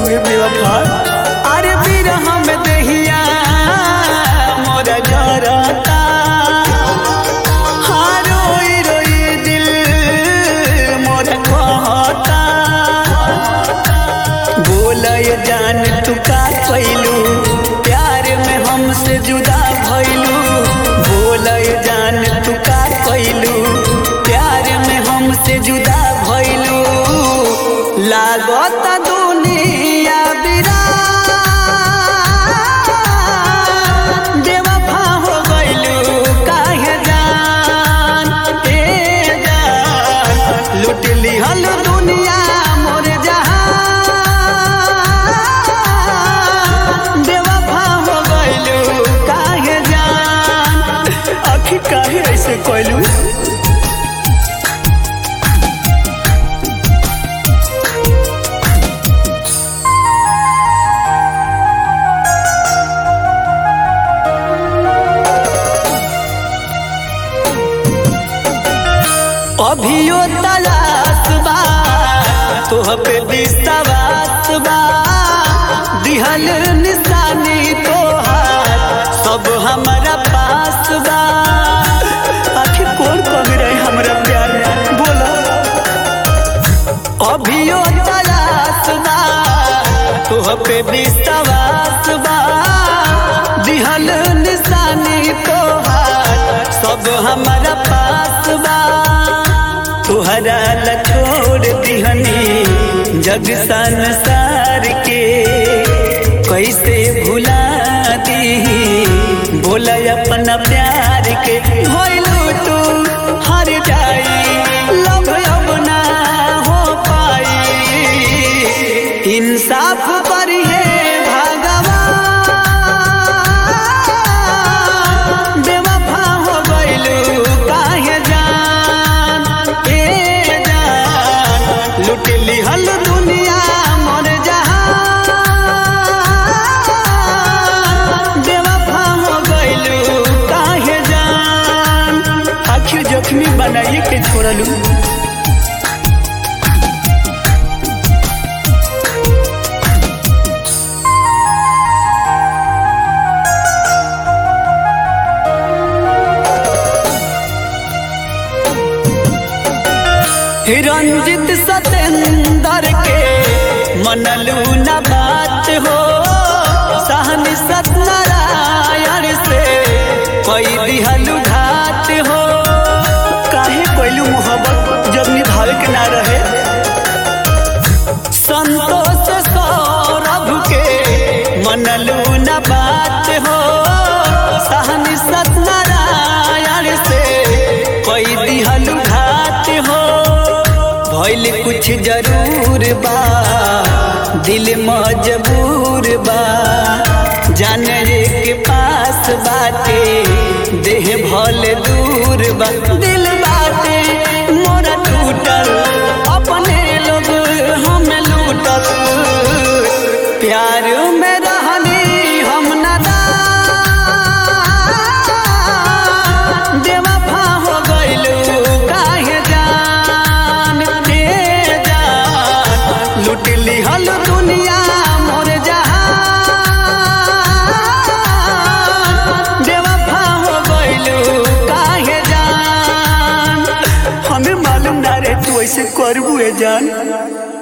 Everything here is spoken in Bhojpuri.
गइलू रे बेवफा। अरे बिरह में देहिया मोरा जरता, हाँ रोई रोई दिल मोरा कहता। बोलय जान तू का कइलू, प्यार में हमसे जुदा भइलू। बोलय जान तू का कइलू, प्यार में हमसे जुदा भइलू। लागत दुनिया बिरान, बेवफा हो गइलू काहे जान। ए जान लूट लिहल दुनिया मोर जहान, बेवफा हो गइलू काहे जान। आखिर काहे ऐसे कइलू। अभियो तलाश बा तोह पे विश्वास बा, दिहल निशानी तोहार सब हमारा पास बा। आखिर कौन कमी रहे हमरा प्यार में बोला। अभियो तलाश बा तोह पे विश्वास बा, दिहल निशानी तोहार सब हमारा पास बा। तुहरा ला छोड़ दिहनी जग संसार के, कैसे भुला दी बोला अपना प्यार के। भइलू तू हर जाई लब अब ना हो पाई, इंसाफ करी है भगवान। बेवफा हो गइलू काहे जान, लूट लिहल दुनिया मोर जहान। बेवफा हो गइलू काहे जान। आखिर जख्मी बनाइए के छोड़लू। रंजित सतेंदर के मनलू न बात हो, सहनी सत्यनारायण से कोई दिहलू घात हो। काहे कोइलू मोहब्बत जब निभावे के ना रहे। संतोष सौरभ के मनलू न बात हो, सहनी सत्यनारायण से कोई दिहलू घात हो। भइल कुछ जरूर बा दिल मजबूर बा, जाने के पास बाटे देह भले दूर बा। दिल बाटे मोरा टूटल, अपने लोग हम लूटल। प्यार में रहनी हम नादान, बेवफा हो गइलू काहे जान। ए जान लूट लिहल दुनिया मोर जहान, बेवफा हो गइलू काहे जान। हमें मालूम ना रहे तू ऐसे करबू ए जान।